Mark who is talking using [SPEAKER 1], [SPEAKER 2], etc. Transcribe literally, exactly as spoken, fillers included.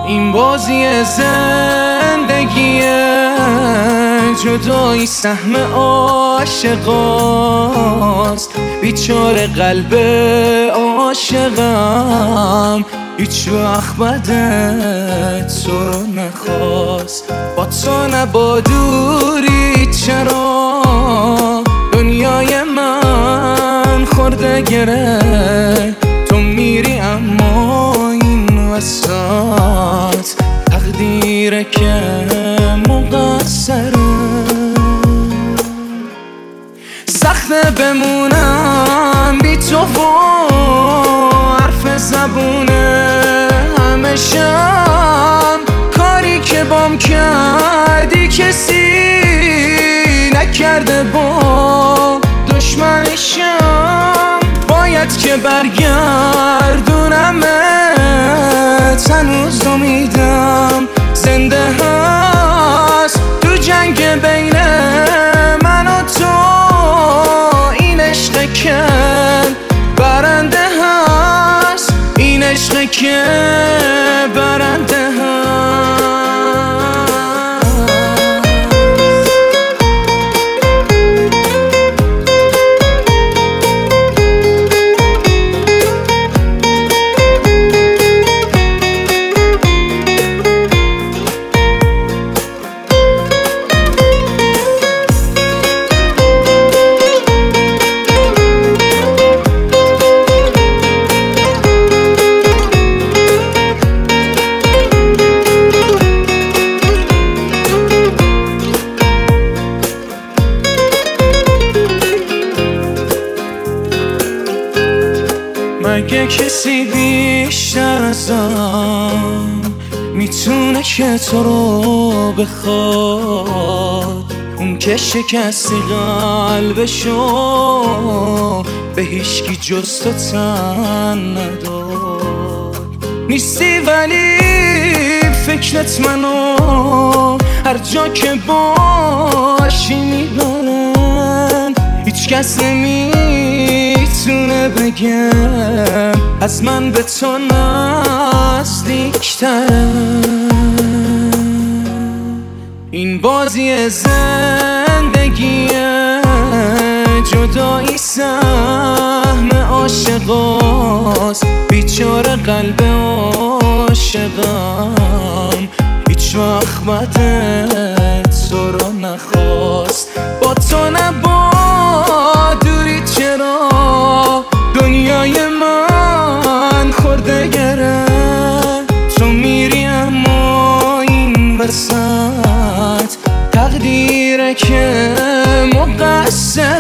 [SPEAKER 1] این بازی زندگیه، جدایی سهم عاشقاست. بیچاره قلب عاشقم هیچ وقت بدت تو رو نخواست. با تو نبا دوری، چرا دنیای من خورده گره. تو میری اما این وسط تقدیره که مقصره. سخته بمونم بی تو و حرف زبونه همشم. کاری که بام کردی کسی نکرده، با دشمنشم. باید که برگردونمت، هنوز امیدم زنده هست. تو جنگ بین من و تو این عشق که برنده هست، این عشق که برنده هست. مگه کسی بیشتر ازم میتونه که تو رو بخواد؟ اون که شکستی قلبشو به هیچکی جز تو تن نداد. نیستی ولی فکرت منو هر جا که باشی میبرن. هیچ کس نمیتونه بگم از من به تو نزدیکترم. این بازی زندگیه، جدایی سهم عاشقاست. بیچاره قلب عاشقم هیچ وقت بدت تو رو نخواست. با تو نبا دوری، چرا دنیای من خورده گره. تو میری اما این وسط تقدیره که مقصر.